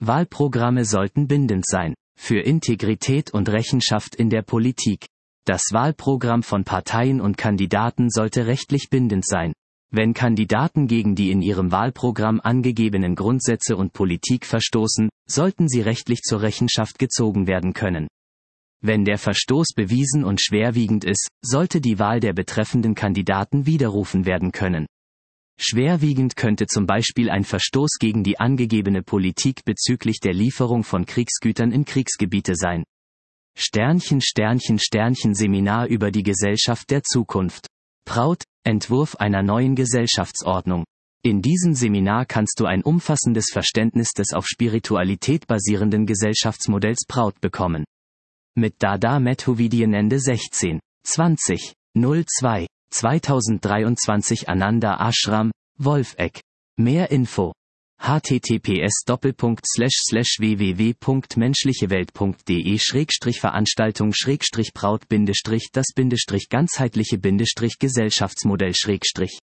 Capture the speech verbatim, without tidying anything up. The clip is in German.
Wahlprogramme sollten bindend sein. Für Integrität und Rechenschaft in der Politik. Das Wahlprogramm von Parteien und Kandidaten sollte rechtlich bindend sein. Wenn Kandidaten gegen die in ihrem Wahlprogramm angegebenen Grundsätze und Politik verstoßen, sollten sie rechtlich zur Rechenschaft gezogen werden können. Wenn der Verstoß bewiesen und schwerwiegend ist, sollte die Wahl der betreffenden Kandidaten widerrufen werden können. Schwerwiegend könnte zum Beispiel ein Verstoß gegen die angegebene Politik bezüglich der Lieferung von Kriegsgütern in Kriegsgebiete sein. Sternchen Sternchen Sternchen Seminar über die Gesellschaft der Zukunft. Proud, Entwurf einer neuen Gesellschaftsordnung. In diesem Seminar kannst du ein umfassendes Verständnis des auf Spiritualität basierenden Gesellschaftsmodells Proud bekommen. Mit Dada Methovidien Ende sechzehn zwanzig null zwei zweitausenddreiundzwanzig Ananda Ashram, Wolfegg. Mehr Info. https doppelpunkt slash slash www punkt menschlichewelt punkt de schrägstrich Veranstaltung schrägstrich Braut bindestrich das bindestrich ganzheitliche bindestrich Gesellschaftsmodell schrägstrich